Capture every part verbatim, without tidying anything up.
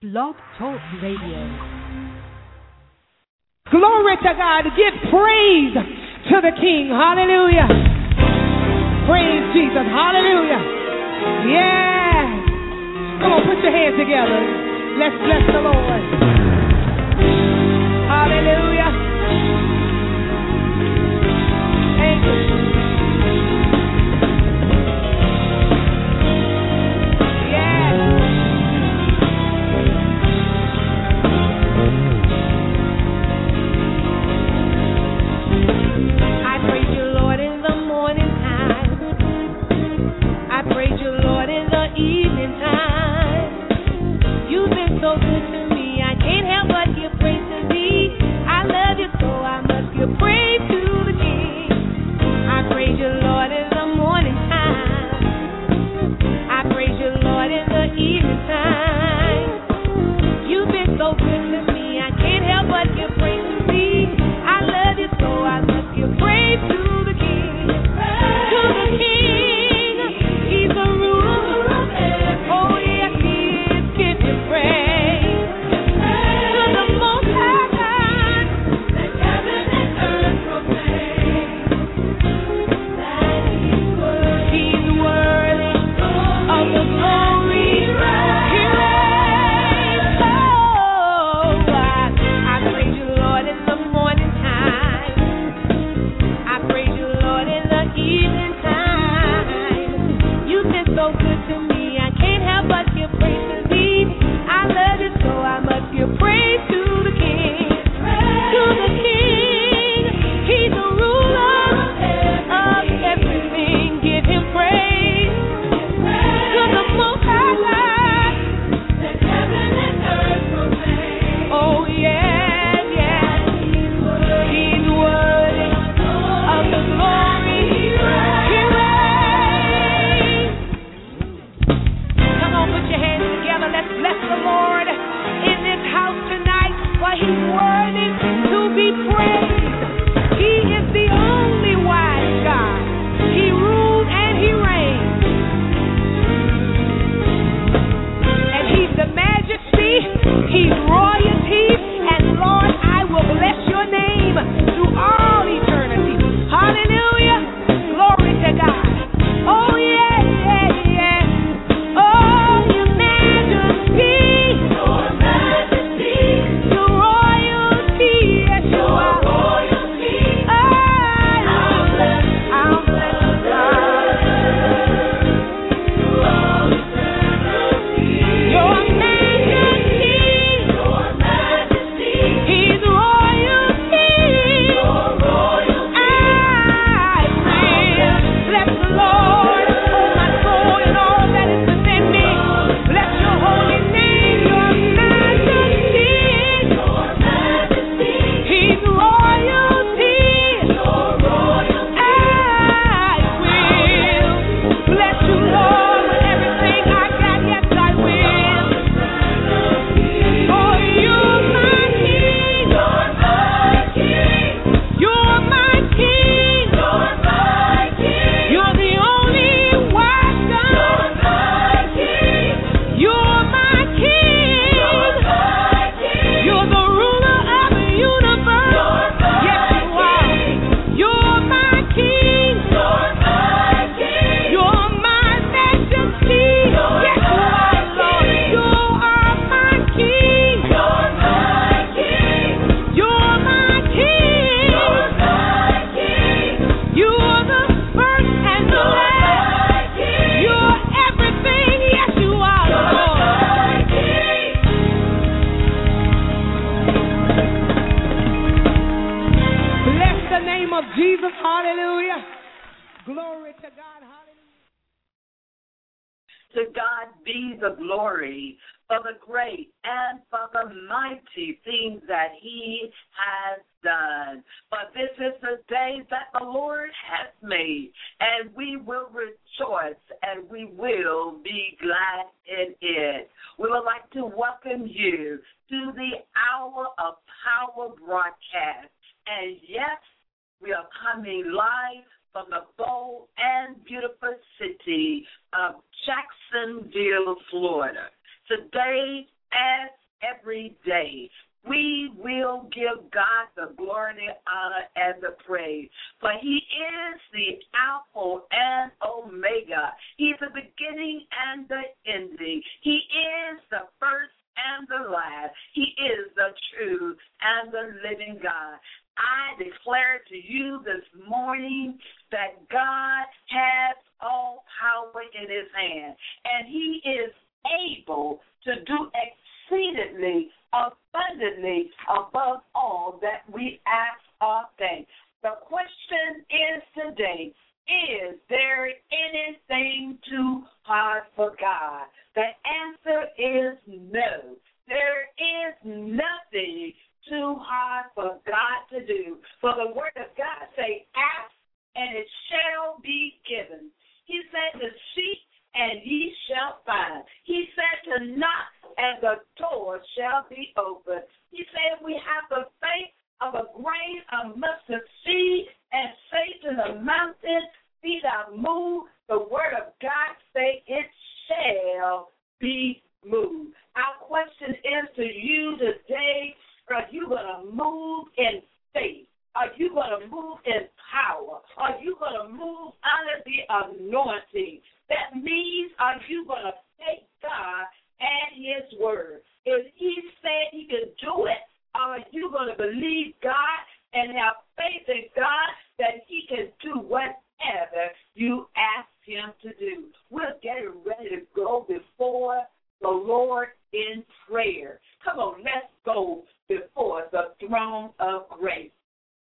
Blog Talk Radio. Glory to God. Give praise to the King. Hallelujah. Praise Jesus. Hallelujah. Yeah. Come on, put your hands together. Let's bless the Lord. Hallelujah. Thank you. To God be the glory for the great and for the mighty things that he has done. But this is the day that the Lord has made, and we will rejoice and we will be glad in it. We would like to welcome you to the Hour of Power broadcast. And yes, we are coming live from the bold and beautiful city of Jacksonville, Florida. Today, as every day. We will give God the glory, the honor, and the praise. For he is the Alpha and Omega. He's the beginning and the ending. He is the first and the last. He is the true and the living God. I declare to you this morning that God has all power in his hand, and he is able to do exceedingly, abundantly, above all that we ask or think. The question is today, is there anything too hard for God? The answer is no. There is nothing too hard for God to do. For the word of God say, ask and it shall be given. He said to seek and ye shall find. He said to knock and the door shall be opened. He said we have the faith of a grain of mustard seed and say to the mountain, be thou moved. The word of God say it shall be moved. Our question is to you today, are you going to move in faith? Are you going to move in power? Are you going to move under the anointing? That means, are you going to take God at his word? If he said he can do it, are you going to believe God and have faith in God that he can do whatever you ask him to do? We're getting ready to go before the Lord in prayer. Come on, let's go before the throne of grace.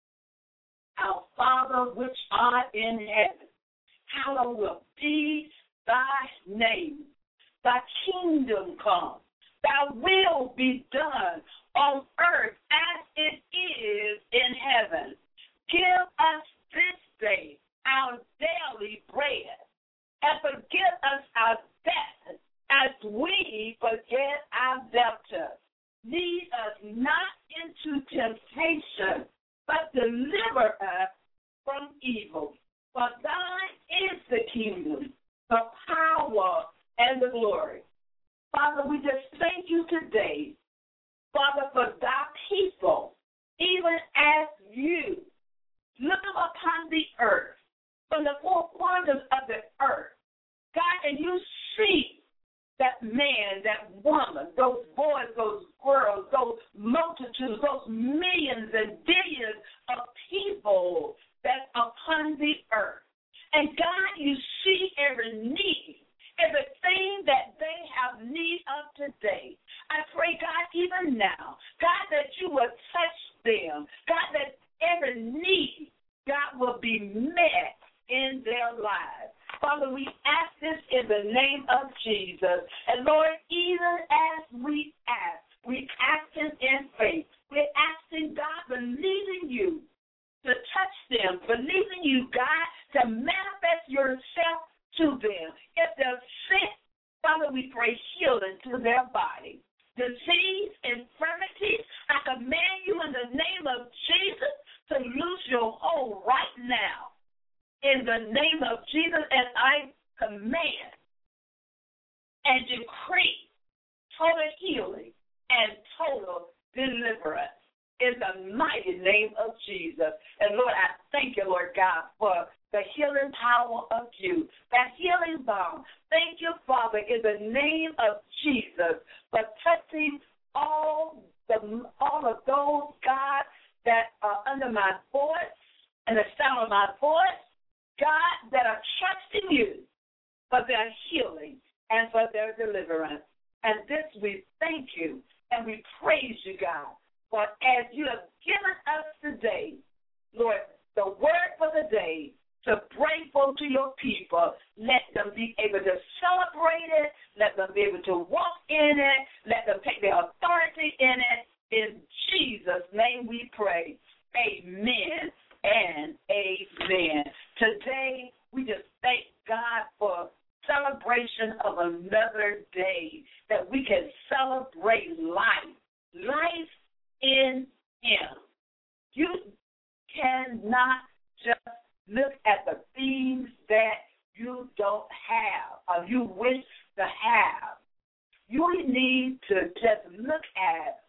Our Father which art in heaven, hallowed be thy name. Thy kingdom come. Thy will be done on earth as it is in heaven. Give us this day our daily bread, and forgive us our debts as we forget our debtors. Lead us not into temptation, but deliver us from evil. For thine is the kingdom, the power, and the glory. Father, we just thank you today, Father, for thy people, even as you look upon the earth, from the four corners of the earth, God, and you see that man, that woman, those boys, those girls, those multitudes, those millions and billions of people that's upon the earth. And God, you see every need, everything that they have need of today. I pray, God, even now, God, that you will touch them. God, that every need, God, will be met in their lives. Father, we ask this in the name of Jesus. And Lord, even as we ask, we asking in faith. We're asking, God, believing you to touch them, believing you, God, to manifest yourself to them. If they're sick, Father, we pray healing to their body. Disease, infirmities, I command you in the name of Jesus to lose your hold right now. In the name of Jesus, and I command and decree total healing and total deliverance in the mighty name of Jesus. And Lord, I thank you, Lord God, for the healing power of you, that healing balm. Thank you, Father, in the name of Jesus, for touching all the all of those, God, that are under my voice and the sound of my voice, God, that are trusting you for their healing and for their deliverance. And this we thank you and we praise you, God, for as you have given us today, Lord, the word for the day to bring forth to your people, let them be able to celebrate it, let them be able to walk in it, let them take their authority in it. In Jesus' name we pray. Amen and amen. Today, we just thank God for celebration of another day, that we can celebrate life, life in him. You cannot just look at the things that you don't have or you wish to have. You need to just look at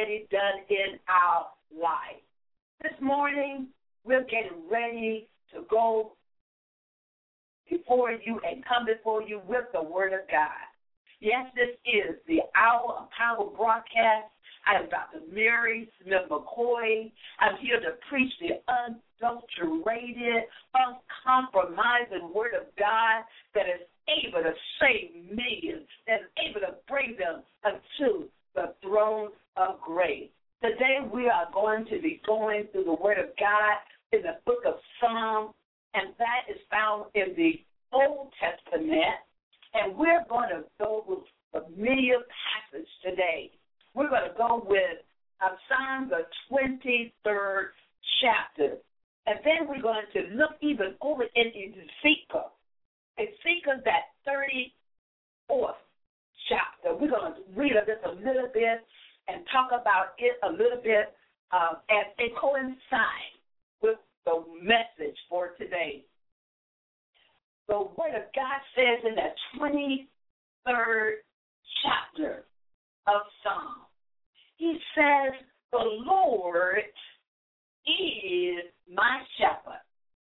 already done in our life. This morning, we're getting ready to go before you and come before you with the Word of God. Yes, this is the Hour of Power broadcast. I am Doctor Mary Smith McCoy. I'm here to preach the unadulterated, uncompromising Word of God that is able to save millions, that is able to bring them unto the throne of grace. Today we are going to be going through the Word of God in the book of Psalms, and that is found in the Old Testament. And we're going to go with a familiar passage today. We're going to go with uh, Psalm the twenty-third chapter. And then we're going to look even over in Ezekiel. Ezekiel, that thirty-fourth chapter. We're going to read this a little bit and talk about it a little bit uh, as it coincides with the message for today. The Word of God says in the twenty-third chapter of Psalm, he says, the Lord is my shepherd.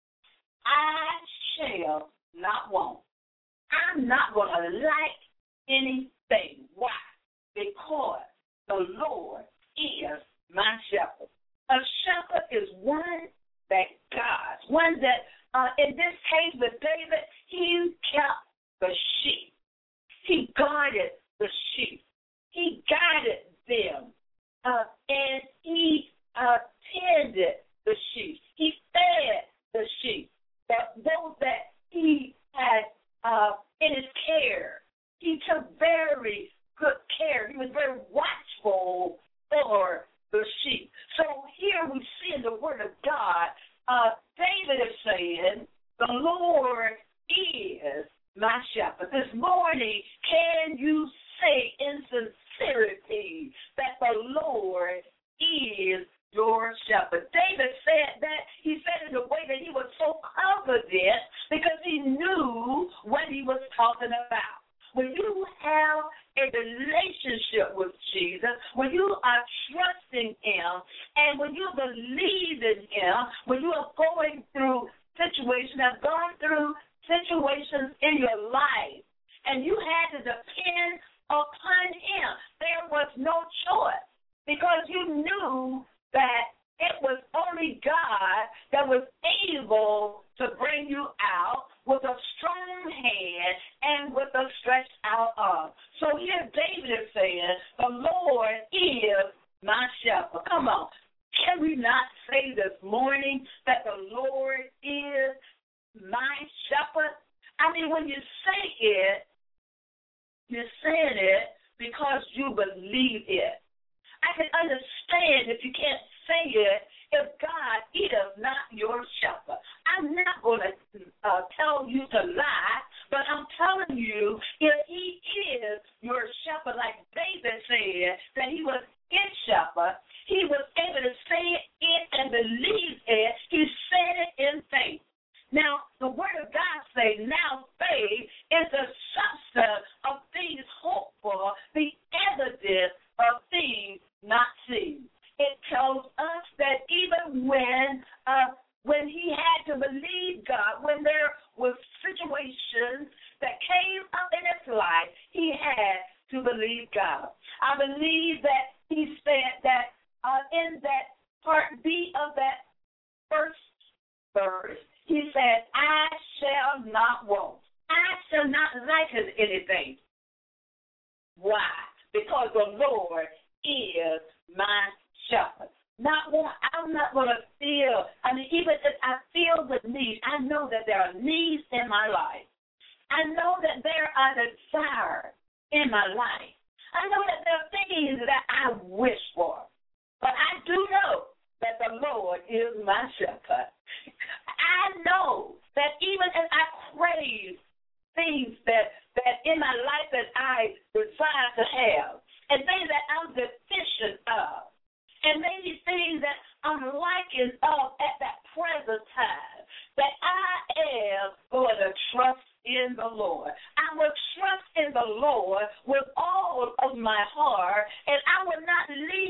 I shall not want. I'm not going to lack anything. Why? Because the Lord is my shepherd. A shepherd is one that guides, one that, uh, in this case with David, he kept the sheep. He guarded the sheep. He guided them, uh, and he uh, tended the sheep. He fed the sheep. That those that he had uh, in his care, he took very good care. He was very watchful for the sheep. So here we see in the Word of God, uh, David is saying, the Lord is my shepherd. This morning, can you say in sincerity that the Lord is your shepherd? David said that, he said in a way that he was so confident because he knew what he was talking about. When you have a relationship with Jesus, when you are trusting him, and when you believe in him, when you are going through situations, have gone through situations in your life, and you had to depend upon him, there was no choice because you knew that it was only God that was able to bring you out with a strong hand and with a stretched out arm. So here David is saying, the Lord is my shepherd. Come on. Can we not say this morning that the Lord is my shepherd? I mean, when you say it, you're saying it because you believe it. I can understand if you can't say it if God is not your shepherd. I'm not going to uh, tell you to lie, but I'm telling you if he is your shepherd, like David said, that he was his shepherd, he was able to say it and believe it. He said it in faith. Now, the Word of God says, now faith is the substance of things hoped for, the evidence of things not seen. It tells us that even when uh, when he had to believe God, when there were situations that came up in his life, he had to believe God. I believe that he said that uh, in that part B of that first verse, he said, I shall not want. I shall not lack anything. Why? Because the Lord is my shepherd. Not one, I'm not going to feel, I mean, even if I feel the need, I know that there are needs in my life. I know that there are desires in my life. I know that there are things that I wish for. But I do know that the Lord is my shepherd. I know that even as I crave things that, that in my life that I desire to have, and things that I'm deficient of, and maybe things that I'm lacking of at that present time, that I am going to trust in the Lord. I will trust in the Lord with all of my heart, and I will not lean to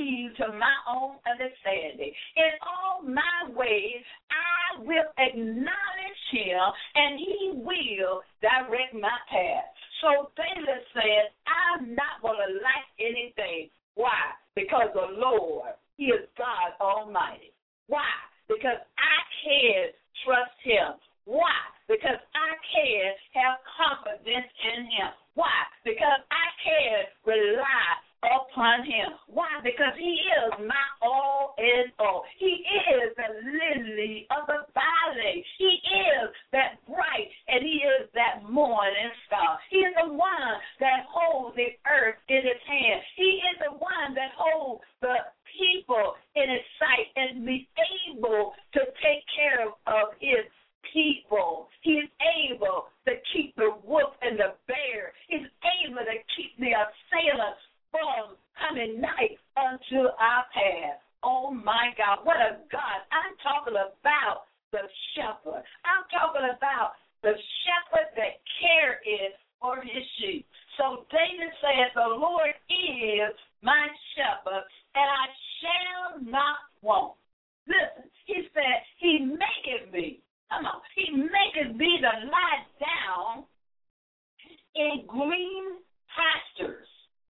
to my own understanding. In all my ways, I will acknowledge him, and he will direct my path. So David said, I'm not going to lack anything. Why? Because the Lord, he is God Almighty. Why? Because I can trust him. Why? Because I can have confidence in him. Why? Because I can rely upon him. Why? Because he is my all in all. He is the lily of the valley. He is that bright, and he is that morning star. He is the one that holds the earth in his hand. He is the one that holds the people in his sight and be able to take care of his people. He is able to keep the wolf and the bear. He's able to keep the assailant from coming night unto our path. Oh, my God, what a God. I'm talking about the shepherd. I'm talking about the shepherd that cares for his sheep. So David says, the Lord is my shepherd, and I shall not want. Listen, he said, he maketh me. Come on. He maketh me to lie down in green pastures.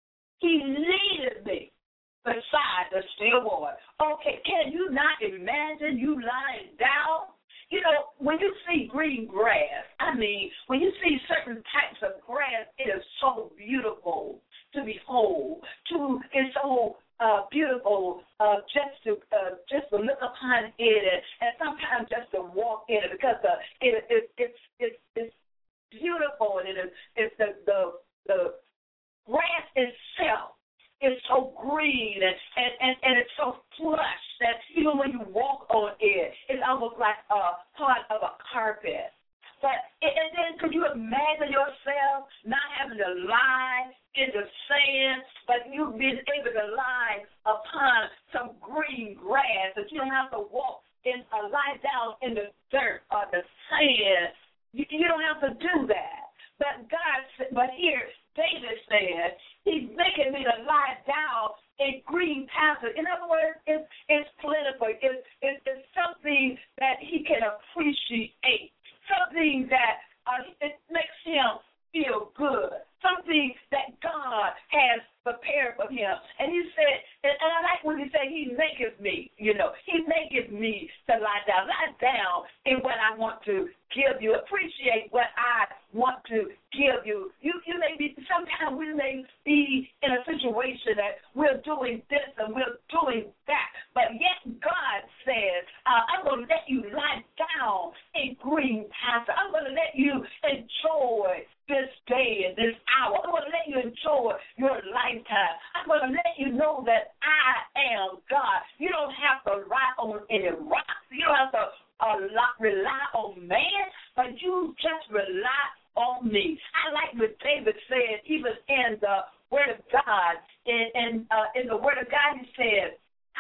He leadeth me beside the still water. Okay, can you not imagine you lying down? You know, when you see green grass, I mean, when you see certain types of grass, it is so beautiful to behold. To it's so uh, beautiful uh, just to uh, just to look upon it, and, and sometimes just to walk in it, because the it, it it's it's it's beautiful, and it is it's the the the grass itself is so green, and, and, and, and it's so plush that even when you walk on it, it's almost like a part of a carpet. But and then could you imagine yourself not having to lie in the sand, but you being able to lie upon some green grass, that you don't have to walk in or lie down in the dirt or the sand. You, you don't have to do that. But God, but here David said, he's making me to lie down in green pastures. In other words, it's, it's political. It's, it's, it's something that he can appreciate, something that uh, it makes him feel good, something that God has prepared for him. And he said, and, and I like when he said, he maketh me, you know, he maketh me to lie down, lie down in what I want to give you, appreciate what I want to give you. You, you may be, sometimes we may be in a situation that we're doing this and we're doing that, but yet God says, uh, I'm going to let you lie down in green pasture. I'm going to let you enjoy this day and this hour. I'm going to let you enjoy your lifetime. I'm going to let you know that I am God. You don't have to rely on any rocks. You don't have to uh, rely on man, but you just rely on me. I like what David said, even in the Word of God. In, in, uh, in the Word of God, he said,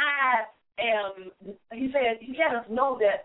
I am, he said, he let us know that,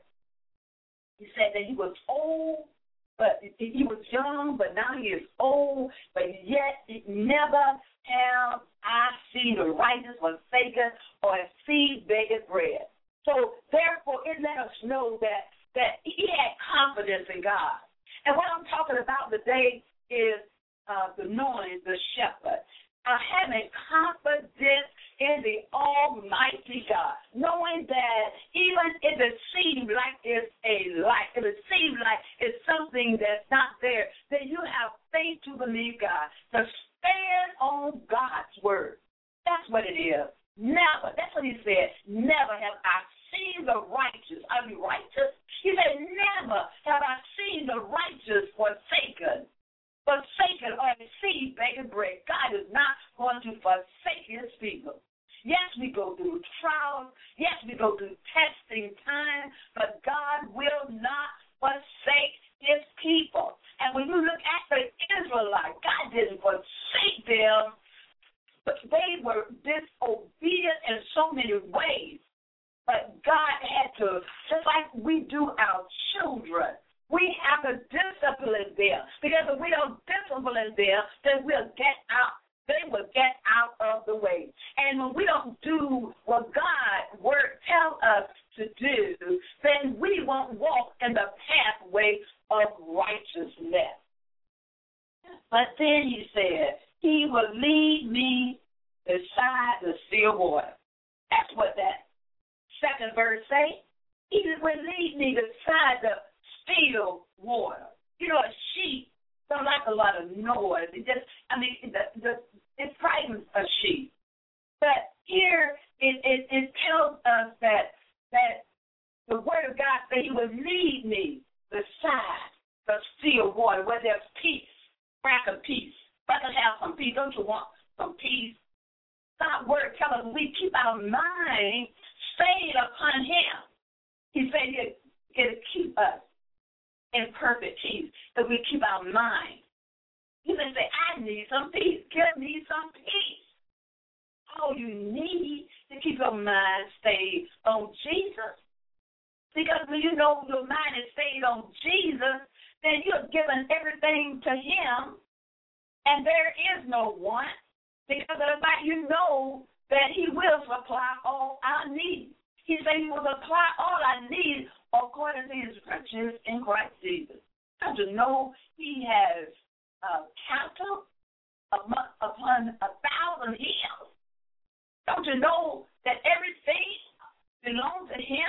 he said that he was old, but he was young, but now he is old, but yet never have I seen the righteous forsaken or a seed begging bread. So therefore, it let us know that, that he had confidence in God. And what I'm talking about today is uh, the knowing the shepherd, uh, having confidence in the Almighty God, knowing that even if it seems like it's a light, if it seems like it's something that's not there, then you have faith to believe God, to stand on God's word. That's what it is. Never, that's what he said, never have I seen the righteous, I mean righteous. He said, never have I seen the righteous forsaken, forsaken or seed begging bread. God is not going to forsake his people. Yes, we go through trials. Yes, we go through testing time, but God will not forsake his people. And when you look at the Israelites, God didn't forsake them, but they were disobedient in so many ways. But God had to, just like we do our children, we have to discipline them. Because if we don't discipline them, then we'll get out they will get out of the way. And when we don't do what God's word tells us to do, then we won't walk in the pathway of righteousness. But then he said, he will lead me beside the still water. That's what that second verse say. He will lead me beside the still water. You know, a sheep don't like a lot of noise. It just, I mean, the, the, it frightens a sheep. But here it, it, it tells us that that the word of God says he will lead me beside the still water where there's peace, crack of peace. But I have some peace. Don't you want some peace? God's word tells us we keep our mind stayed upon him. He said he'll, he'll keep us in perfect peace if we keep our mind. You may say, I need some peace. Give me some peace. All you need to keep your mind stayed on Jesus. Because when you know your mind is stayed on Jesus, then you're giving everything to him, and there is no want. Because of that, you know that he will supply all our needs. He said he will supply all our needs according to his riches in Christ Jesus. Don't you know he has uh, cattle upon a thousand hills? Don't you know that everything belongs to him?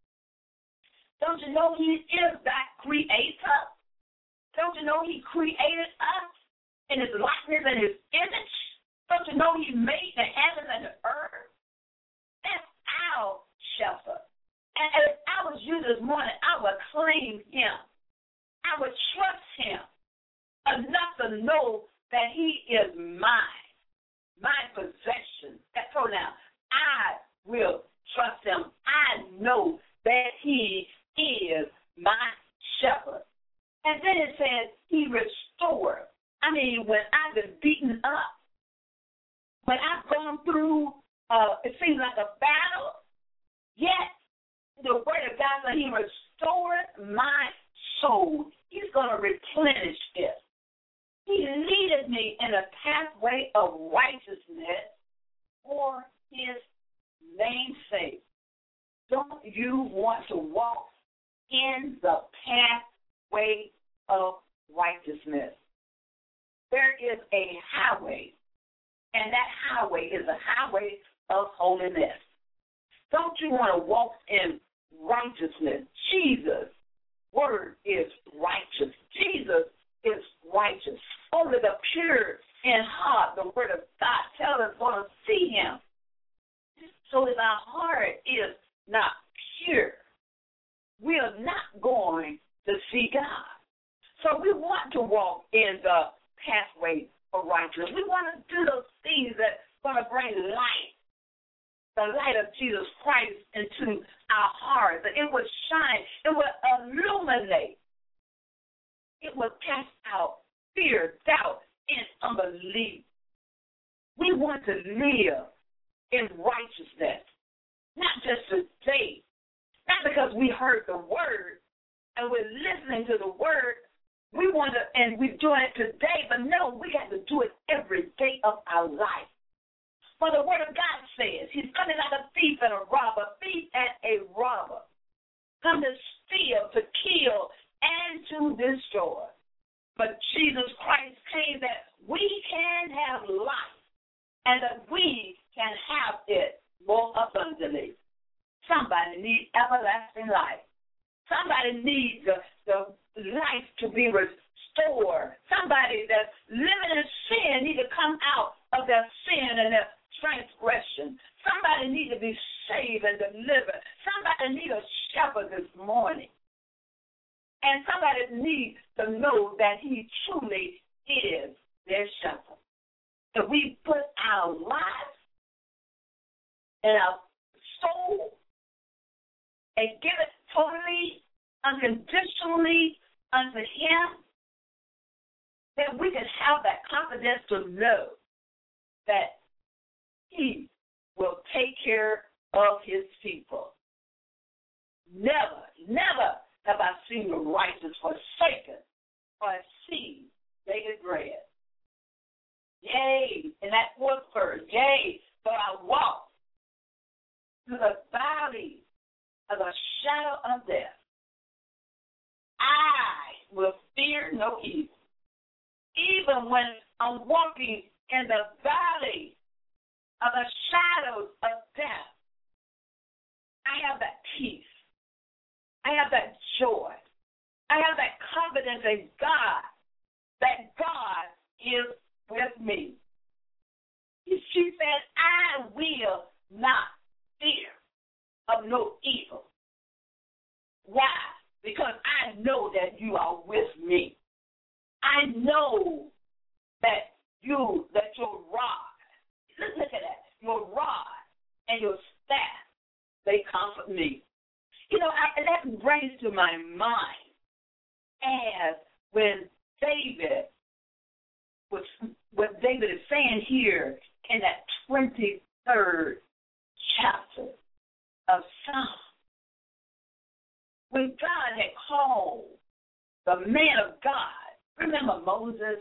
Don't you know he is that creator? Don't you know he created us in his likeness and his image? Don't you know he made the heavens and the earth? That's our shepherd. And if I was you this morning, I would claim him. I would trust him enough to know that he is mine, my possession. That pronoun. I will trust him. I know that he is my shepherd. And then it says he restored. I mean, when I've been beaten up, when I've gone through, uh, it seems like a battle, yet the word of God said he restored my soul. He's going to replenish it. He leaded me in a pathway of righteousness for his name's sake. Don't you want to walk in the pathway of righteousness? There is a highway, and that highway is a highway of holiness. Don't you want to walk in righteousness? Jesus' word is righteous. Jesus is righteous. Only the pure in heart, the word of God tells us, going to see him. So if our heart is not pure, we are not going to see God. So we want to walk in the pathway of righteousness. We want to do those things that are going to bring light, the light of Jesus Christ into our hearts. That it will shine, it will illuminate, it will cast out fear, doubt, and unbelief. We want to live in righteousness, not just today, not because we heard the word and we're listening to the word. We want to, and we're doing it today, but no, we got to do it every day of our life. For the word of God says, he's coming like a thief and a robber, thief and a robber, come to steal, to kill, and to destroy. But Jesus Christ came that we can have life and that we can have it more abundantly. Somebody needs everlasting life. Somebody needs the, the life to be restored. Somebody that's living in sin needs to come out of their sin and their transgression. Somebody needs to be saved and delivered. Somebody needs a shepherd this morning. And somebody needs to know that he truly is their shepherd. If we put our lives and our soul and give it totally, unconditionally unto him, then we can have that confidence to know that he will take care of his people. Never, never have I seen the righteous forsaken or seed begging bread. Yea, in that fourth verse, yea, though I walk through the valley of the shadow of death, I will fear no evil. Even when I'm walking in the valley of the shadows of death, I have that peace. I have that joy. I have that confidence in God, that God is with me. She said, I will not fear of no evil. Why? Because I know that you are with me. I know that you, that your rod, look at that, your rod and your staff, they comfort me. You know, I, that brings to my mind as when David, was, what David is saying here in that twenty-third chapter of Psalms, when God had called the man of God, remember Moses,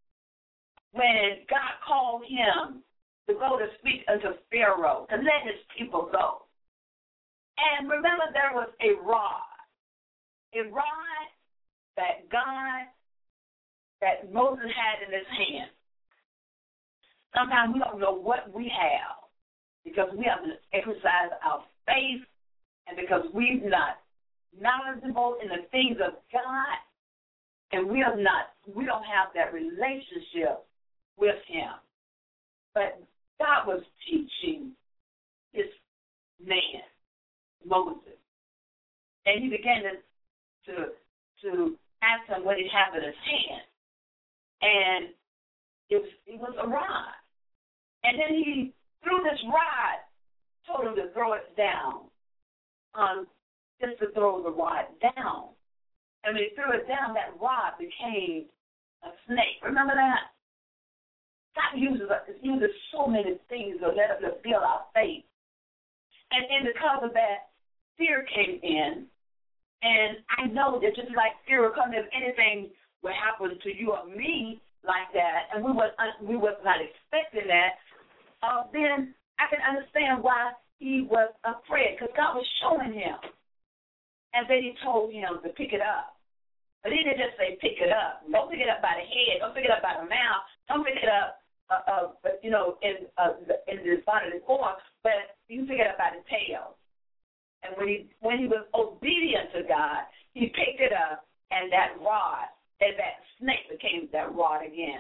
when God called him to go to speak unto Pharaoh, to let his people go. And remember, there was a rod, a rod that God, that Moses had in his hand. Sometimes we don't know what we have because we haven't exercised our faith and because we're not knowledgeable in the things of God, and we are not, we don't have that relationship with him. But God was teaching his man, Moses, and he began to to, to ask him what he had in his hand, and it was, it was a rod. And then he threw this rod, told him to throw it down, um, just to throw the rod down. And when he threw it down, that rod became a snake. Remember that? God uses, uses so many things to let us to build our faith. And, and because of that, fear came in. And I know that just like fear will come, if anything will happen to you or me like that, and we was we was not expecting that, uh, then I can understand why he was afraid, because God was showing him. And then he told him to pick it up. But he didn't just say pick it up. Don't pick it up by the head. Don't pick it up by the mouth. Don't pick it up, uh, uh, you know, in uh, in the bodily form. But you pick it up by the tail. And when he when he was obedient to God, he picked it up, and that rod, and that snake became that rod again.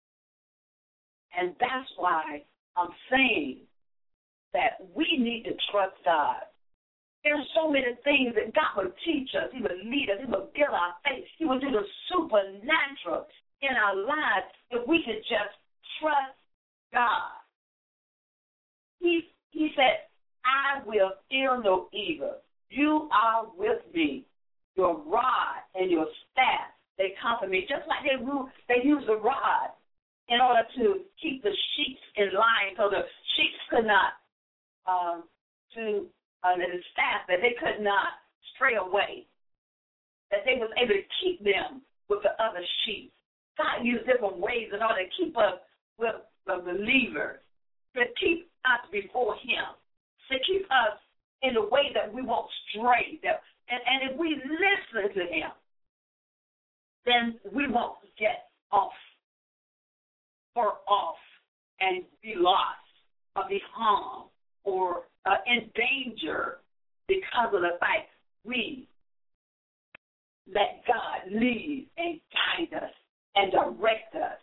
And that's why I'm saying that we need to trust God. There are so many things that God will teach us. He will lead us. He will build our faith. He will do the supernatural in our lives if we could just trust God. He, he said, I will fear no evil. You are with me. Your rod and your staff, they comfort me. Just like they, they use the rod in order to keep the sheep in line so the sheep could not, um, to Uh, and the staff, that they could not stray away, that they was able to keep them with the other sheep. God used different ways in order to keep us with the believer, to keep us before him, to keep us in the way that we won't stray. That, and, and if we listen to him, then we won't get off or off and be lost or be harmed or uh, in danger because of the fact we let God lead and guide us and direct us.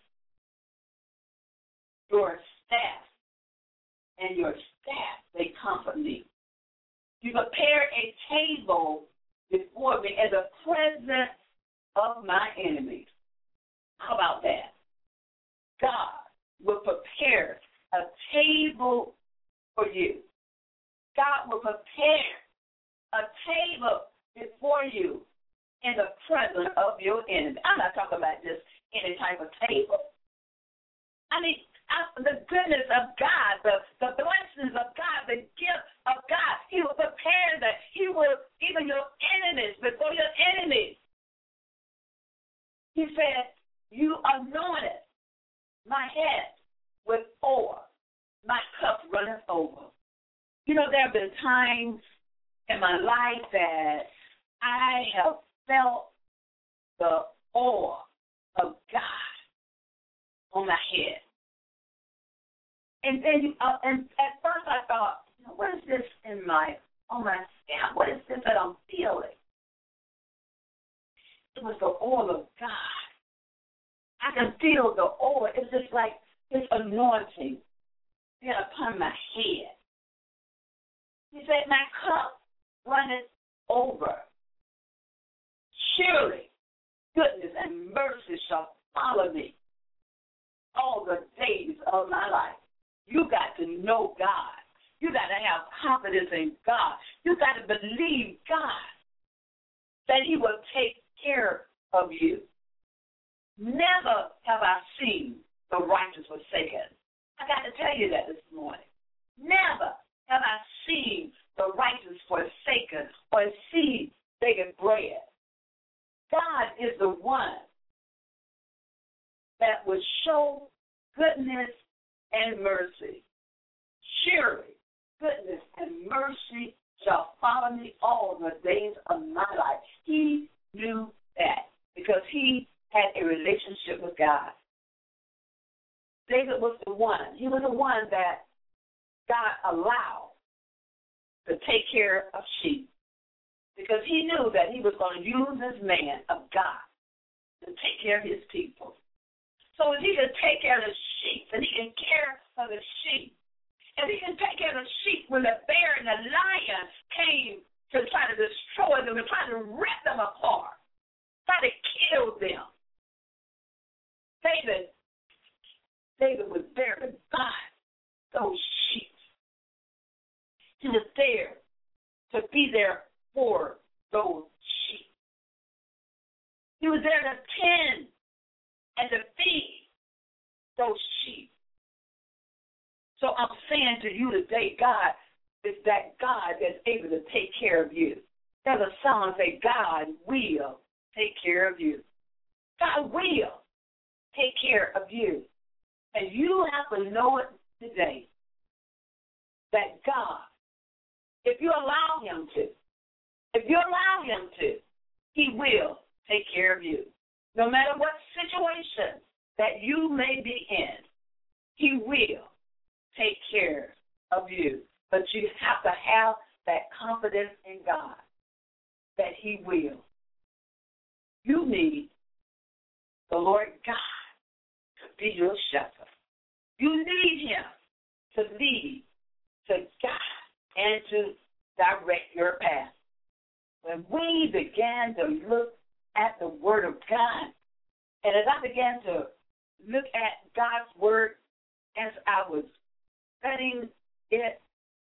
Your staff and your staff, they comfort me. You prepare a table before me in the presence of my enemies. How about that? God will prepare a table for you. God will prepare a table before you in the presence of your enemy. I'm not talking about just any type of table. I mean, the goodness of God, the, the blessings of God, the gift of God, he will prepare that. He will, even your enemies, before your enemies. He said, you anointed my head runneth over. You know, there have been times in my life that I have felt the awe of God on my head. And then, uh, and at first I thought, what is this in my, on my skin? What is this that I'm feeling? It was the oil of God. I can feel the oil. It's just like His anointing being upon my head. He said, my cup runneth over. Surely goodness and mercy shall follow me all the days of my life. You got to know God. You got to have confidence in God. You got to believe God that He will take care of you. Never have I seen the righteous forsaken. I got to tell you that this morning. Never have I seen the righteous forsaken or seed begging bread. God is the one that will show goodness and mercy. Surely, goodness and mercy shall follow me all the days of my life. He knew that because he had a relationship with God. David was the one. He was the one that God allowed to take care of sheep because he knew that he was going to use this man of God to take care of his people. So if he can take care of the sheep, and he can care for the sheep, if he can take care of the sheep when the bear and the lion came to try to destroy them and try to rip them apart, try to kill them, David, David was there to guide those sheep. He was there to be there for those sheep. He was there to tend and to feed those sheep. So I'm saying to you today, God is that God that's able to take care of you. There's a song that says, God will take care of you. God will take care of you. And you have to know it today that God, if you allow him to, if you allow him to, he will take care of you. No matter what situation that you may be in, he will take care of you. But you have to have that confidence in God that he will. You need the Lord God to be your shepherd. You need him to lead, to guide, and to direct your path. When we began to look at the Word of God, and as I began to look at God's Word as I was studying it,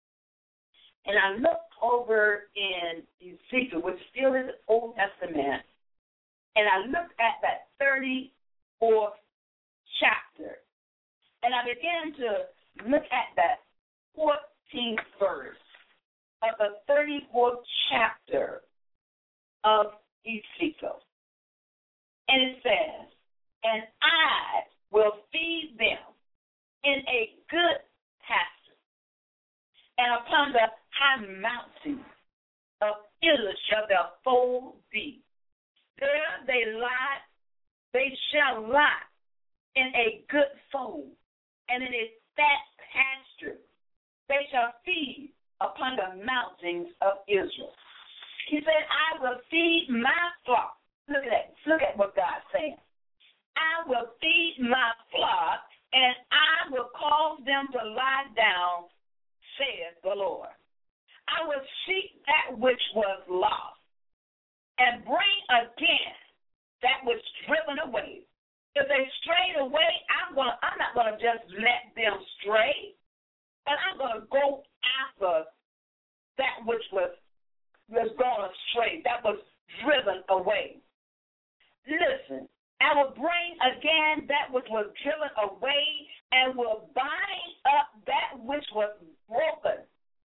and I looked over in Ezekiel, which still is the Old Testament, and I looked at that thirty-fourth chapter, and I began to look at that fourteenth verse of the thirty-fourth chapter of Ezekiel. And it says, and I will feed them in a good pasture, and upon the high mountains of Israel shall their fold be. There they lie, they shall lie in a good fold, and in a fat pasture they shall feed upon the mountains of Israel. He said, I will feed my flock. Look at that. Look at what God's saying. I will feed my flock, and I will cause them to lie down, saith the Lord. I will seek that which was lost, and bring again that which driven away. If they strayed away, I'm going. I'm not going to just let them stray, but I'm going to go after that which was was gone astray, that was driven away. Listen, I will bring again that which was driven away, and will bind up that which was broken.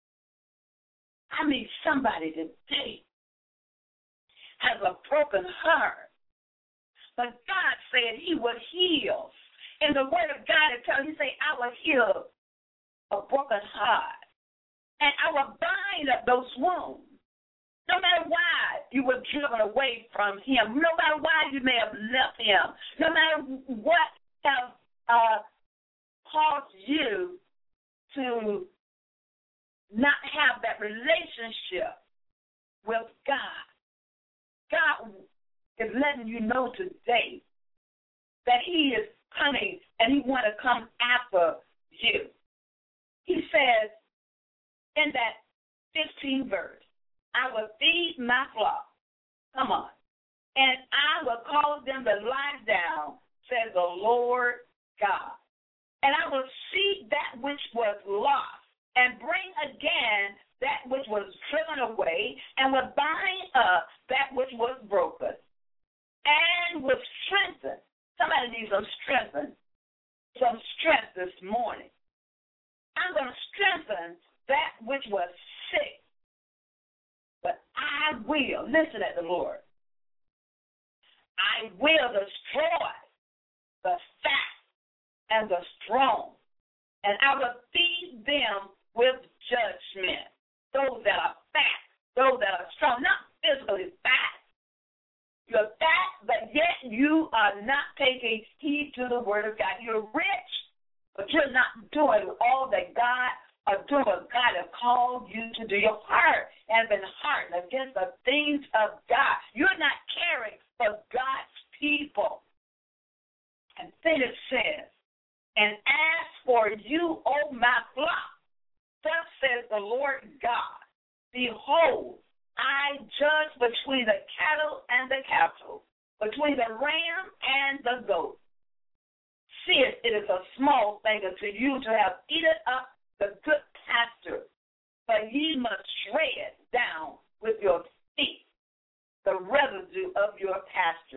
I mean, somebody today has a broken heart, but God said he would heal. In the word of God, it tells you, say, I will heal a broken heart. And I will bind up those wounds. No matter why you were driven away from him, no matter why you may have left him, no matter what have uh, caused you to not have that relationship with God, God is letting you know today that he is coming and he wants to come after you. He says in that fifteenth verse, I will feed my flock. Come on. And I will cause them to lie down, says the Lord God. And I will seek that which was lost and bring again that which was driven away and will bind up that which was broken and will strengthen. Somebody needs some strength, some strength this morning. I'm going to strengthen that which was sick. But I will, listen at the Lord, I will destroy the fat and the strong, and I will feed them with judgment. Those that are fat, those that are strong, not physically fat. You're fat, but yet you are not taking heed to the word of God. You're rich, but you're not doing all that God are doing what God has called you to do. Your heart has been hardened against the things of God. You're not caring for God's people. And then it says, and as for you, O my flock, thus says the Lord God, behold, I judge between the cattle and the cattle, between the ram and the goat. See it, it is a small thing unto you to have eaten up the good pasture, but ye must tread down with your feet the residue of your pasture.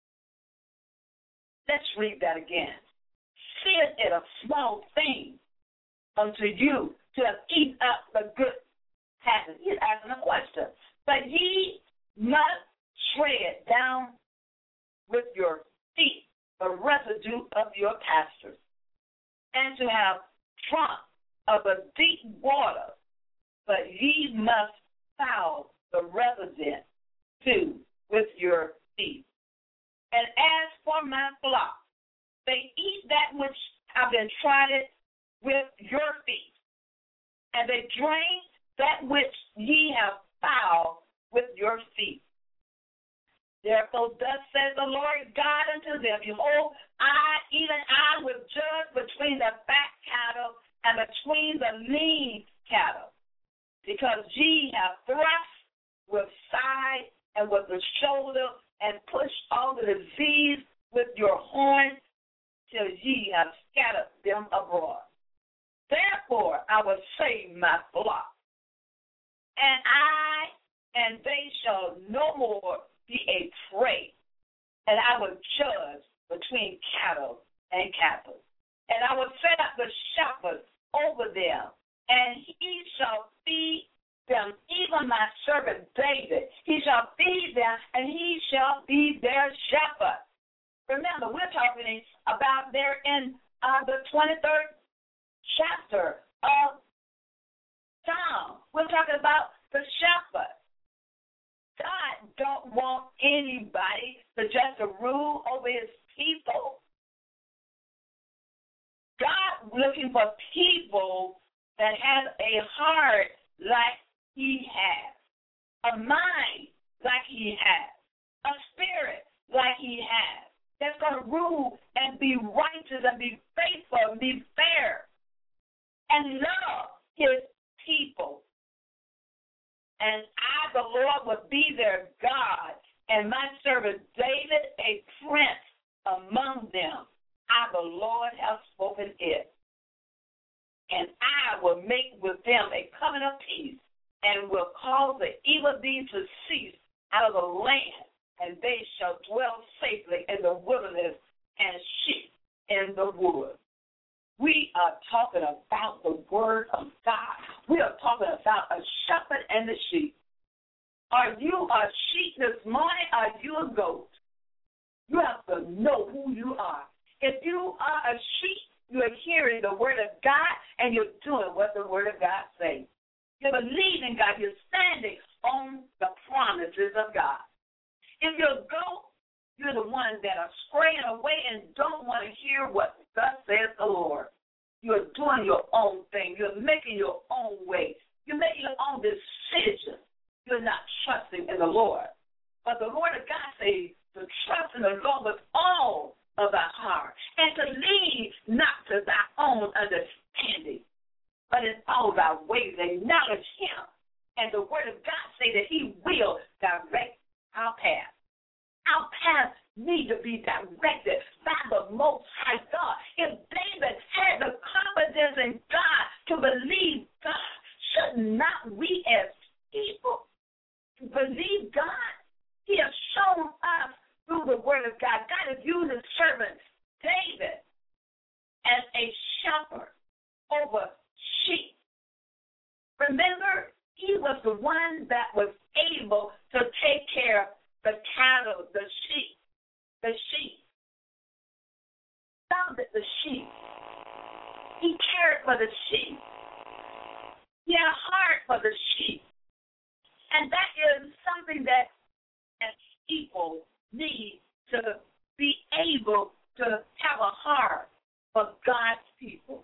Let's read that again. See it is a small thing unto you to have eaten up the good pasture. He's asking a question. But ye must tread down with your feet the residue of your pastures, and to have drunk of the deep water, but ye must foul the resident too with your feet. And as for my flock, they eat that which have been trodden with your feet, and they drink that which ye have fouled with your feet. Therefore, thus says the Lord God unto them, behold, I, even I, will judge between the fat cattle and between the lean cattle, because ye have thrust with side and with the shoulder, and pushed all the disease with your horns, till ye have scattered them abroad. Therefore I will save my flock, and I and they shall no more be a prey, and I will judge between cattle and cattle. And I will set up the shepherds over them, and he shall feed them, even my servant David. He shall feed them, and he shall be their shepherd. Remember, we're talking about there in uh, the twenty-third chapter of Psalm. We're talking about the shepherd. God don't want anybody to just rule over his people. God looking for people that have a heart like he has, a mind like he has, a spirit like he has, that's going to rule and be righteous and be faithful and be fair and love his people. And I, the Lord, will be their God, and my servant David a prince among them. I, the Lord, have spoken it. And I will make with them a covenant of peace, and will cause the evil deeds to cease out of the land, and they shall dwell safely in the wilderness and sheep in the woods. We are talking about the word of God. We are talking about a shepherd and the sheep. Are you a sheep this morning? Are you a goat? You have to know who you are. If you are a sheep, You're hearing the word of God, and you're doing what the word of God says. You're believing God. You're standing on the promises of God. If you go, you're the ones that are straying away and don't want to hear what thus says the Lord. You're doing your own thing. You're making your own way. You're making your own decisions. You're not trusting in the Lord. But the Lord of God says to trust in the Lord with all of thy heart and to lean not to thy own understanding, but in all thy ways acknowledge him. And the word of God say that he will direct our path. Our path need to be directed by the Most High God. If David had the confidence in God to believe God, should not we as people believe God? He has shown us through the word of God. God has used his servant David as a shepherd over sheep. Remember, he was the one that was able to take care of the cattle, the sheep, the sheep. Founded the sheep. He cared for the sheep. He had a heart for the sheep. And that is something that as people need to be able to have a heart for God's people.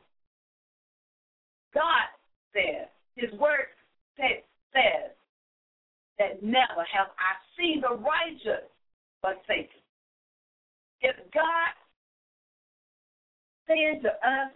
God says, his word says, says that never have I seen the righteous forsaken. If God said to us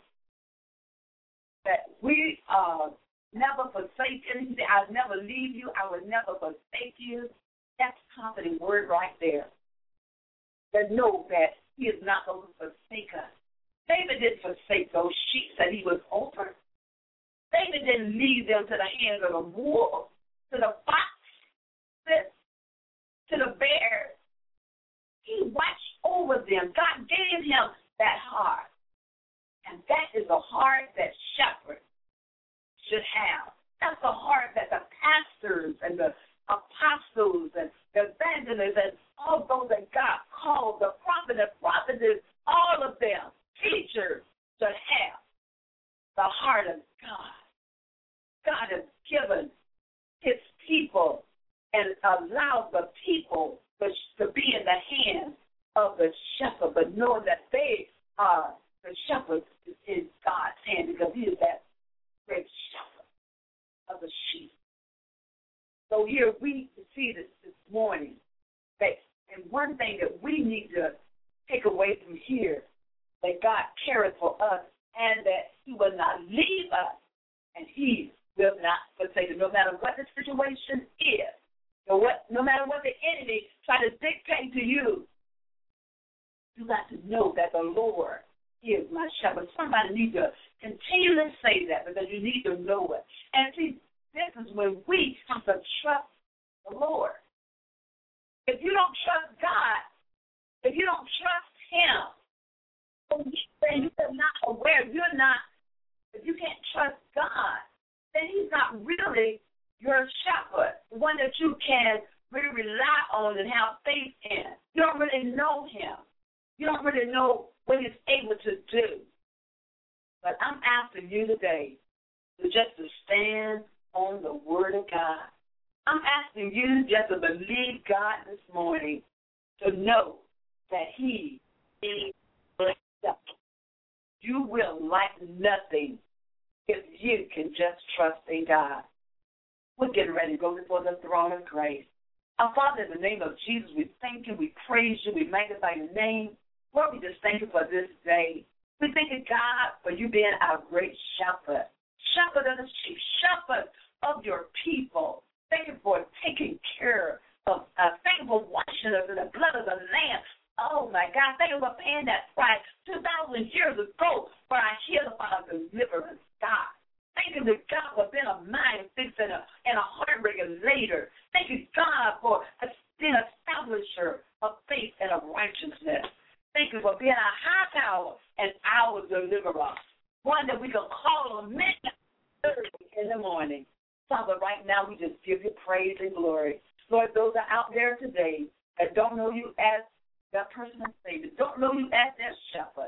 that we are never forsaken, he said, I'll never leave you, I will never forsake you, that's a confident word right there. That know that he is not going to forsake us. David didn't forsake those sheep that he was over. David didn't leave them to the hands of the wolves, to the foxes, to the bears. He watched over them. God gave him that heart. And that is the heart that shepherds should have. That's the heart that the pastors and the apostles and the evangelists and all those that God called, the prophet and prophetess, all of them, teachers, should have the heart of God. God has given his people and allowed the people to, to be in the hands of the shepherd, but know that they are the shepherd in God's hand because he is that great shepherd of the sheep. So here we see this this morning that, and one thing that we need to take away from here, that God cares for us and that he will not leave us and he will not forsake us, no matter what the situation is, no, what, no matter what the enemy try to dictate to you. You got to know that the Lord is my shepherd. Somebody needs to continually say that because you need to know it. And see, this is when we have to trust the Lord. If you don't trust God, if you don't trust him, and you're not aware, you're not, if you can't trust God, then he's not really your shepherd, the one that you can really rely on and have faith in. You don't really know him. You don't really know what he's able to do. But I'm asking you today to just to stand on the word of God. I'm asking you just to believe God this morning, to know that he is the shepherd. You will lack nothing if you can just trust in God. We're getting ready to go before the throne of grace. Our Father, in the name of Jesus, we thank you, we praise you, we magnify your name. Lord, we just thank you for this day. We thank you, God, for you being our great shepherd, shepherd of the sheep, shepherd of your people. Thank you for taking care of us. Thank you for washing us in the blood of the Lamb. Oh, my God, thank you for paying that price two thousand years ago for our healing, for our deliverance, God. Thank you, God, for being a mind fixer and a, and a heart regulator. Thank you, God, for being an establisher of faith and of righteousness. Thank you for being our high tower and our deliverer, one that we can call on midnight in the morning. Father, right now we just give you praise and glory. Lord, those are out there today that don't know you as that person and Savior, don't know you as their shepherd.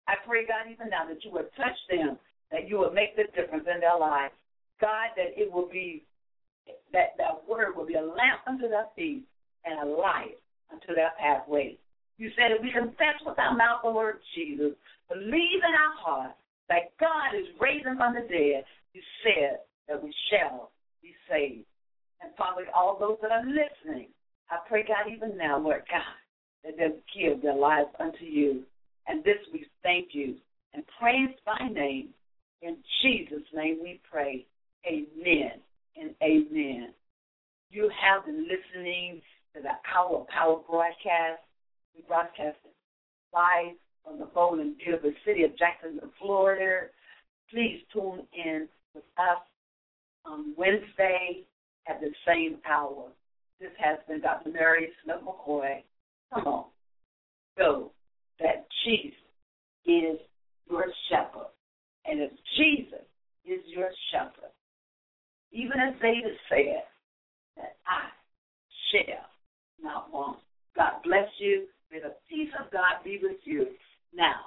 I pray, God, even now that you would touch them, that you would make the difference in their lives. God, that it will be, that that word will be a lamp unto their feet and a light unto their pathway. You said if we confess with our mouth the Lord Jesus, believe in our heart that God is raising from the dead, you said that we shall be saved. And Father, all those that are listening, I pray, God, even now, Lord God, that they give their lives unto you. And this we thank you and praise thy name. In Jesus' name we pray. Amen and amen. You have been listening to the Hour of Power broadcast. We broadcast it live from the Bowling Beautiful city of Jacksonville, Florida. Please tune in with us on Wednesday at the same hour. This has been Doctor Mary Smith McCoy. Come on. Go. That Jesus is your shepherd. And if Jesus is your shepherd, even as David said, that I shall not want. God bless you. May the peace of God be with you now